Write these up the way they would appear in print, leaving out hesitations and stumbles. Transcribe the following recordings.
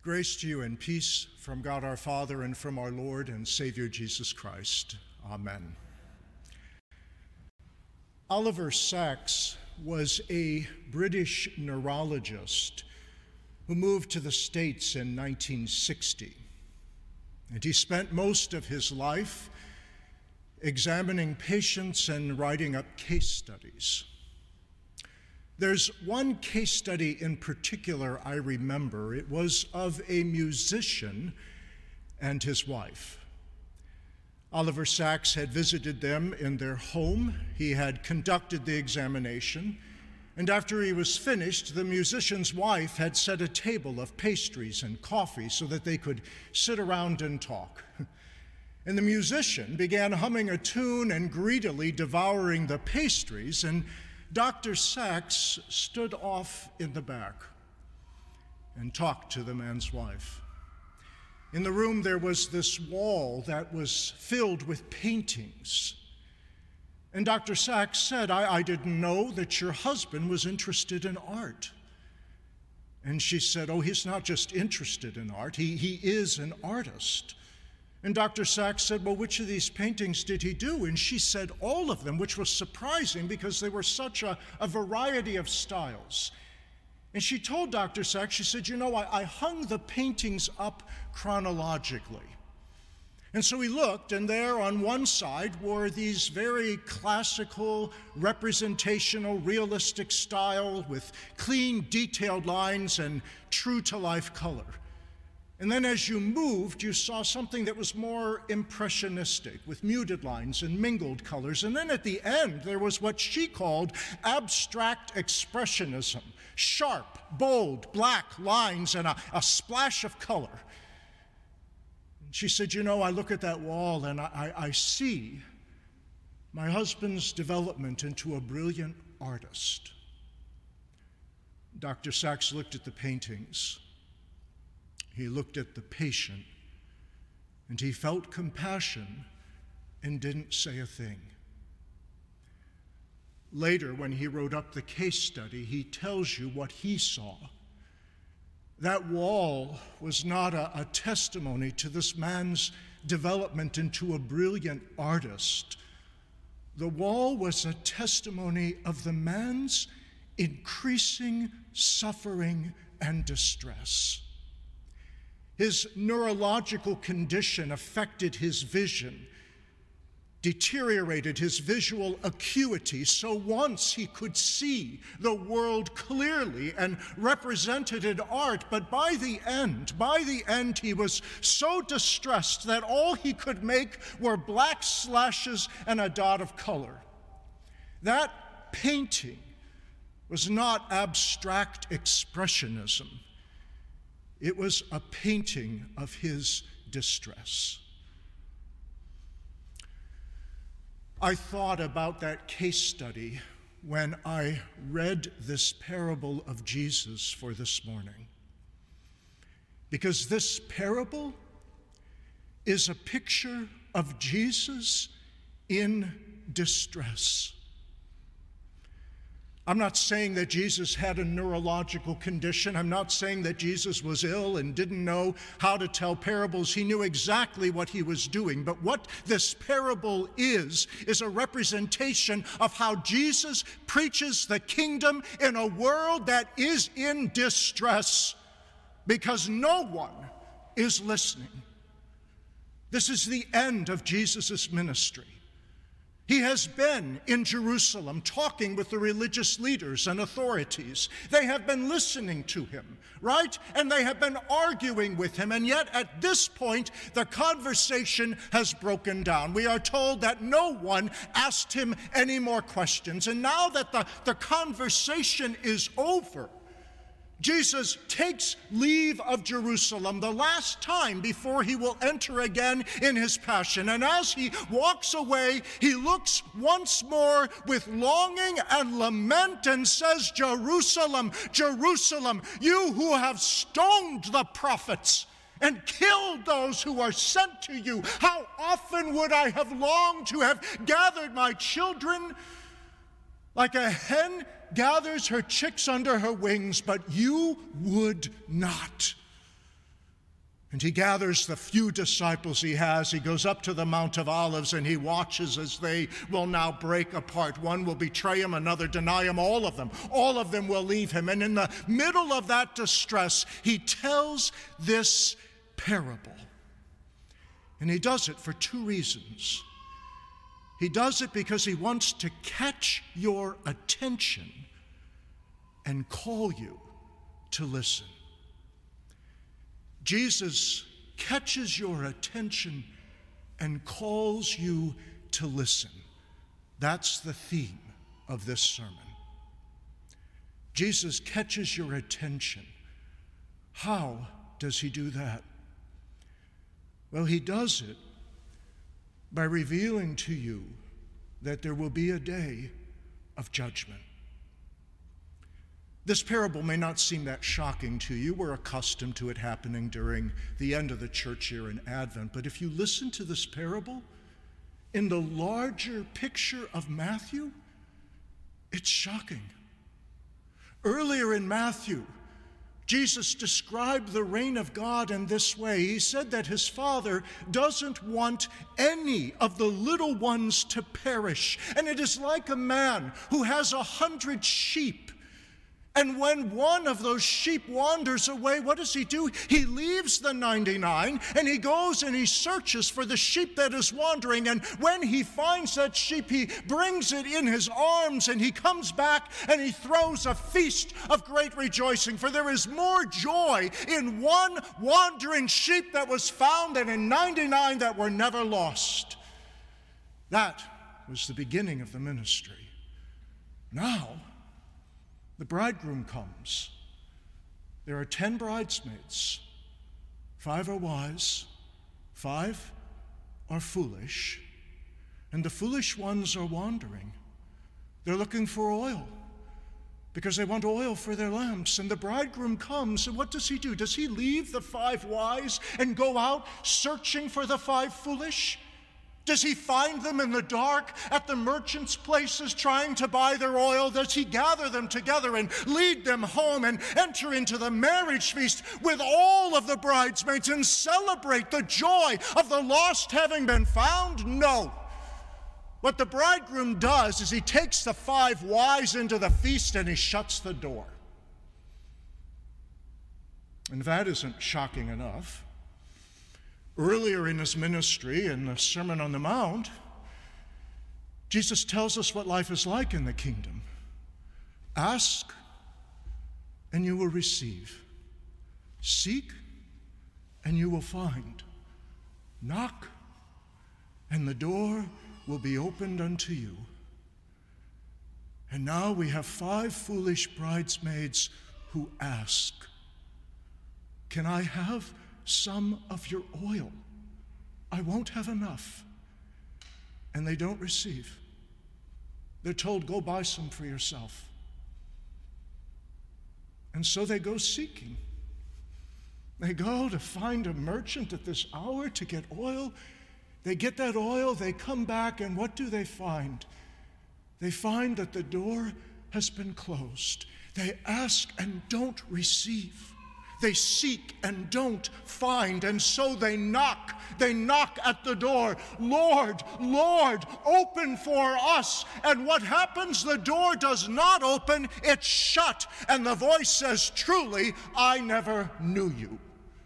Grace to you and peace from God our Father and from our Lord and Savior Jesus Christ. Amen. Oliver Sacks was a British neurologist who moved to the States in 1960. And he spent most of his life examining patients and writing up case studies. There's one case study in particular I remember. It was of a musician and his wife. Oliver Sacks had visited them in their home. He had conducted the examination, and after he was finished, the musician's wife had set a table of pastries and coffee so that they could sit around and talk. And the musician began humming a tune and greedily devouring the pastries, and Dr. Sacks stood off in the back and talked to the man's wife. In the room there was this wall that was filled with paintings. And Dr. Sacks said, I didn't know that your husband was interested in art. And she said, oh, he's not just interested in art, he is an artist. And Dr. Sacks said, well, which of these paintings did he do? And she said, all of them, which was surprising because they were such a variety of styles. And she told Dr. Sacks, she said, I hung the paintings up chronologically. And so he looked, and there on one side were these very classical, representational, realistic style with clean, detailed lines and true-to-life color. And then as you moved, you saw something that was more impressionistic, with muted lines and mingled colors. And then at the end, there was what she called abstract expressionism, sharp, bold, black lines and a splash of color. And she said, I look at that wall and I see my husband's development into a brilliant artist. Dr. Sacks looked at the paintings. He looked at the patient, and he felt compassion and didn't say a thing. Later, when he wrote up the case study, he tells you what he saw. That wall was not a testimony to this man's development into a brilliant artist. The wall was a testimony of the man's increasing suffering and distress. His neurological condition affected his vision, deteriorated his visual acuity, so once he could see the world clearly and represented in art, but by the end he was so distressed that all he could make were black slashes and a dot of color. That painting was not abstract expressionism. It was a painting of his distress. I thought about that case study when I read this parable of Jesus for this morning. Because this parable is a picture of Jesus in distress. I'm not saying that Jesus had a neurological condition. I'm not saying that Jesus was ill and didn't know how to tell parables. He knew exactly what he was doing. But what this parable is a representation of how Jesus preaches the kingdom in a world that is in distress because no one is listening. This is the end of Jesus' ministry. He has been in Jerusalem talking with the religious leaders and authorities. They have been listening to him, right? And they have been arguing with him. And yet at this point, the conversation has broken down. We are told that no one asked him any more questions. And now that the conversation is over, Jesus takes leave of Jerusalem the last time before he will enter again in his passion. And as he walks away, he looks once more with longing and lament and says, Jerusalem, Jerusalem, you who have stoned the prophets and killed those who are sent to you, how often would I have longed to have gathered my children like a hen gathers her chicks under her wings, but you would not. And he gathers the few disciples he has. He goes up to the Mount of Olives and he watches as they will now break apart. One will betray him, another deny him, all of them will leave him. And in the middle of that distress, he tells this parable. And he does it for two reasons. He does it because he wants to catch your attention and call you to listen. Jesus catches your attention and calls you to listen. That's the theme of this sermon. Jesus catches your attention. How does he do that? Well, he does it by revealing to you that there will be a day of judgment. This parable may not seem that shocking to you. We're accustomed to it happening during the end of the church year in Advent. But if you listen to this parable, in the larger picture of Matthew, it's shocking. Earlier in Matthew, Jesus described the reign of God in this way. He said that his Father doesn't want any of the little ones to perish. And it is like a man who has 100 sheep. And when one of those sheep wanders away, what does he do? He leaves the 99 and he goes and he searches for the sheep that is wandering. And when he finds that sheep, he brings it in his arms and he comes back and he throws a feast of great rejoicing. For there is more joy in one wandering sheep that was found than in 99 that were never lost. That was the beginning of the ministry. Now, the bridegroom comes. There are 10 bridesmaids. 5 are wise, 5 are foolish, and the foolish ones are wandering. They're looking for oil because they want oil for their lamps. And the bridegroom comes, and what does he do? Does he leave the 5 wise and go out searching for the 5 foolish? Does he find them in the dark at the merchants' places trying to buy their oil? Does he gather them together and lead them home and enter into the marriage feast with all of the bridesmaids and celebrate the joy of the lost having been found? No. What the bridegroom does is he takes the 5 wise into the feast and he shuts the door. And if that isn't shocking enough, earlier in his ministry, in the Sermon on the Mount, Jesus tells us what life is like in the kingdom. Ask, and you will receive. Seek, and you will find. Knock, and the door will be opened unto you. And now we have 5 foolish bridesmaids who ask, "Can I have some of your oil? I won't have enough." And they don't receive. They're told, "Go buy some for yourself." And so they go seeking. They go to find a merchant at this hour to get oil. They get that oil, they come back, and what do they find? They find that the door has been closed. They ask and don't receive. They seek and don't find, and so they knock. They knock at the door. "Lord, Lord, open for us." And what happens? The door does not open, it's shut. And the voice says, "Truly, I never knew you."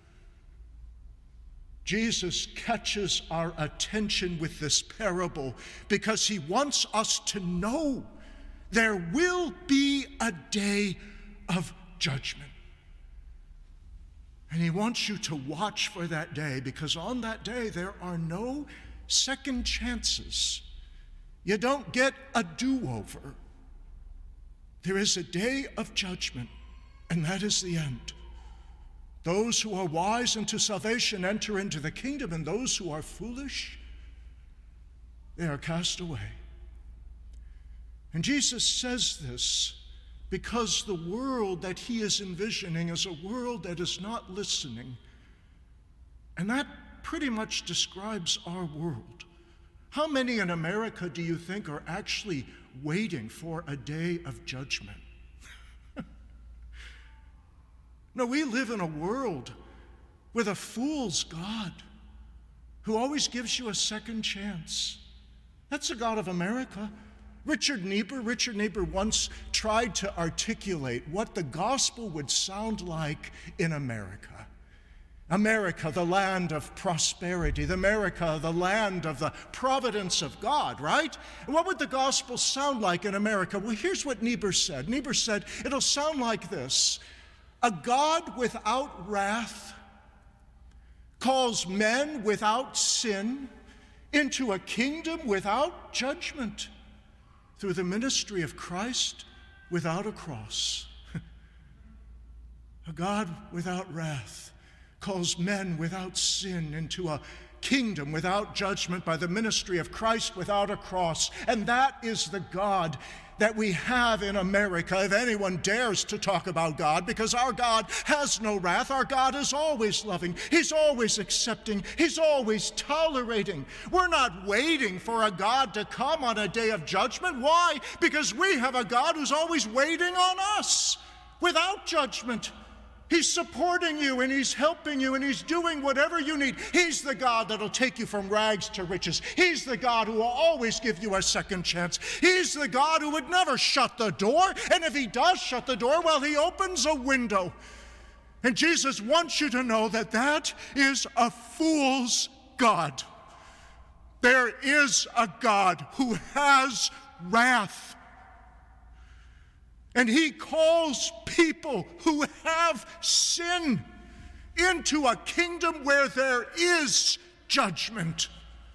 Jesus catches our attention with this parable because he wants us to know there will be a day of judgment. And he wants you to watch for that day, because on that day there are no second chances. You don't get a do-over. There is a day of judgment, and that is the end. Those who are wise unto salvation enter into the kingdom, and those who are foolish, they are cast away. And Jesus says this because the world that he is envisioning is a world that is not listening. And that pretty much describes our world. How many in America do you think are actually waiting for a day of judgment? No, we live in a world with a fool's God who always gives you a second chance. That's the God of America. Richard Niebuhr once tried to articulate what the gospel would sound like in America. America, the land of prosperity. America, the land of the providence of God, right? And what would the gospel sound like in America? Well, here's what Niebuhr said. Niebuhr said, it'll sound like this. A God without wrath calls men without sin into a kingdom without judgment through the ministry of Christ without a cross. A God without wrath calls men without sin into a kingdom without judgment by the ministry of Christ without a cross. And that is the God that we have in America, if anyone dares to talk about God, because our God has no wrath. Our God is always loving. He's always accepting. He's always tolerating. We're not waiting for a God to come on a day of judgment. Why? Because we have a God who's always waiting on us without judgment. He's supporting you, and he's helping you, and he's doing whatever you need. He's the God that'll take you from rags to riches. He's the God who will always give you a second chance. He's the God who would never shut the door, and if he does shut the door, well, he opens a window. And Jesus wants you to know that that is a fool's God. There is a God who has wrath. And he calls people who have sin into a kingdom where there is judgment.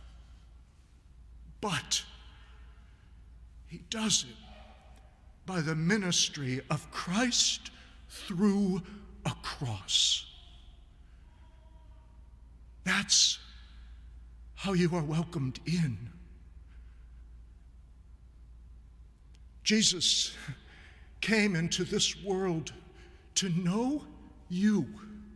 But he does it by the ministry of Christ through a cross. That's how you are welcomed in. Jesus came into this world to know you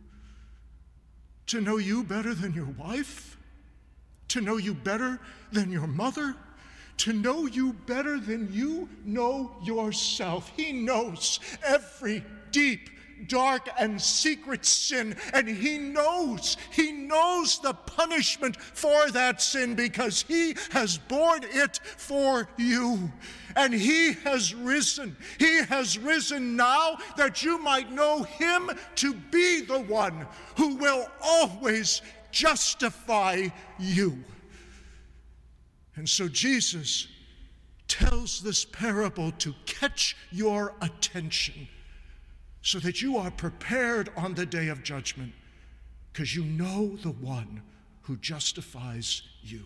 better than your wife, to know you better than your mother, to know you better than you know yourself. He knows every deep, dark, and secret sin, and he knows the punishment for that sin because he has borne it for you. And he has risen. He has risen now that you might know him to be the one who will always justify you. And so Jesus tells this parable to catch your attention so that you are prepared on the day of judgment because you know the one who justifies you.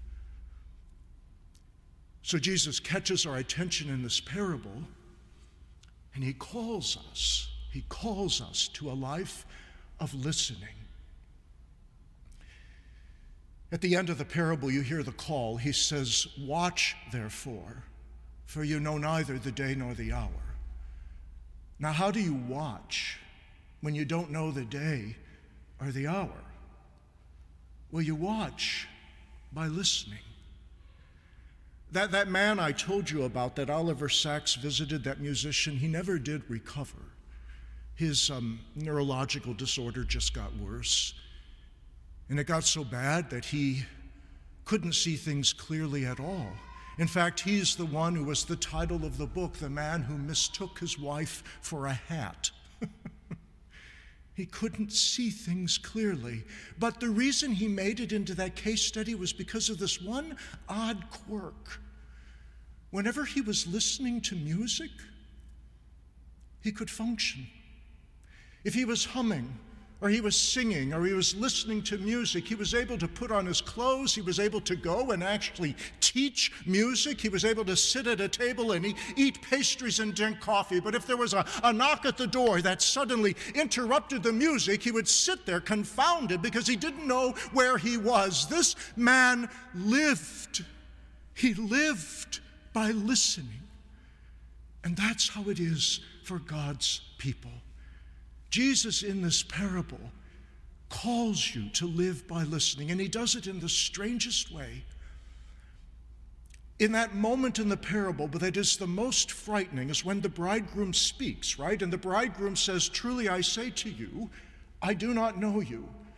So Jesus catches our attention in this parable, and he calls us to a life of listening. At the end of the parable, you hear the call. He says, "Watch, therefore, for you know neither the day nor the hour." Now, how do you watch when you don't know the day or the hour? Well, you watch by listening. That man I told you about, that Oliver Sacks visited, that musician, he never did recover. His neurological disorder just got worse. And it got so bad that he couldn't see things clearly at all. In fact, he's the one who was the title of the book, The Man Who Mistook His Wife for a Hat. He couldn't see things clearly. But the reason he made it into that case study was because of this one odd quirk. Whenever he was listening to music, he could function. If he was humming, or he was singing, or he was listening to music, he was able to put on his clothes, he was able to go and actually teach music, he was able to sit at a table and eat pastries and drink coffee. But if there was a knock at the door that suddenly interrupted the music, he would sit there confounded because he didn't know where he was. This man lived. He lived by listening. And that's how it is for God's people. Jesus, in this parable, calls you to live by listening, and he does it in the strangest way. In that moment in the parable, but that is the most frightening, is when the bridegroom speaks, right? And the bridegroom says, "Truly I say to you, I do not know you."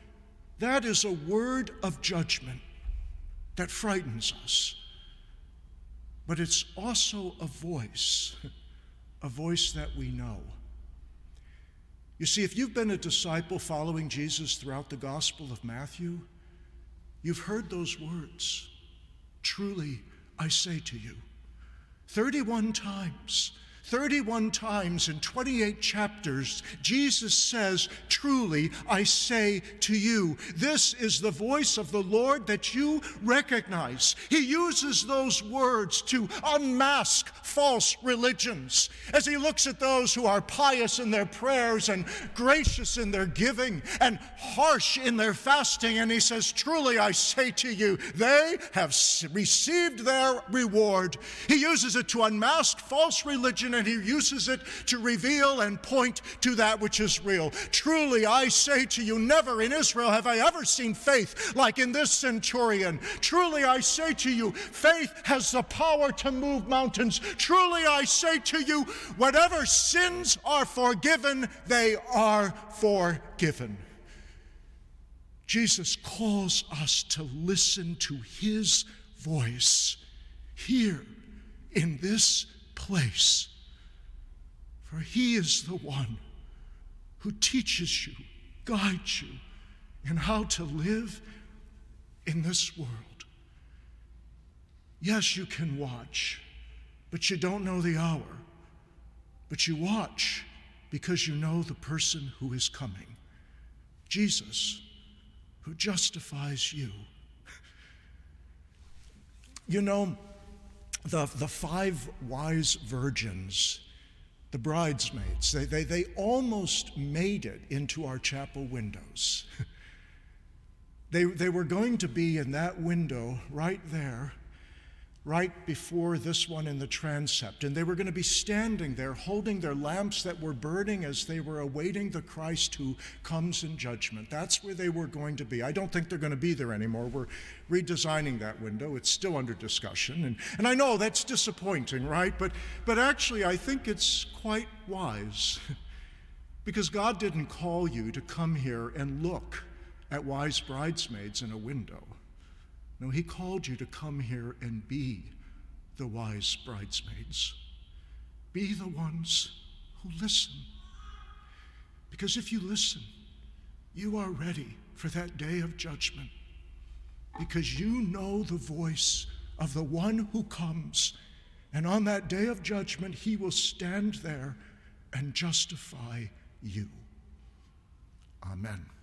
That is a word of judgment that frightens us. But it's also a voice that we know. You see, if you've been a disciple following Jesus throughout the Gospel of Matthew, you've heard those words. Truly, I say to you. 31 times in 28 chapters, Jesus says, truly, I say to you. This is the voice of the Lord that you recognize. He uses those words to unmask false religions. As he looks at those who are pious in their prayers and gracious in their giving and harsh in their fasting, and he says, truly, I say to you, they have received their reward. He uses it to unmask false religion, and he uses it to reveal and point to that which is real. Truly, I say to you, never in Israel have I ever seen faith like in this centurion. Truly, I say to you, faith has the power to move mountains. Truly, I say to you, whatever sins are forgiven, they are forgiven. Jesus calls us to listen to his voice here in this place. For he is the one who teaches you, guides you in how to live in this world. Yes, you can watch, but you don't know the hour. But you watch because you know the person who is coming, Jesus, who justifies you. You know, the 5 wise virgins, the bridesmaids, they almost made it into our chapel windows. They were going to be in that window right there, right before this one in the transept. And they were going to be standing there holding their lamps that were burning as they were awaiting the Christ who comes in judgment. That's where they were going to be. I don't think they're going to be there anymore. We're redesigning that window. It's still under discussion. And I know that's disappointing, right? But actually, I think it's quite wise because God didn't call you to come here and look at wise bridesmaids in a window. No, he called you to come here and be the wise bridesmaids. Be the ones who listen. Because if you listen, you are ready for that day of judgment. Because you know the voice of the one who comes. And on that day of judgment, he will stand there and justify you. Amen.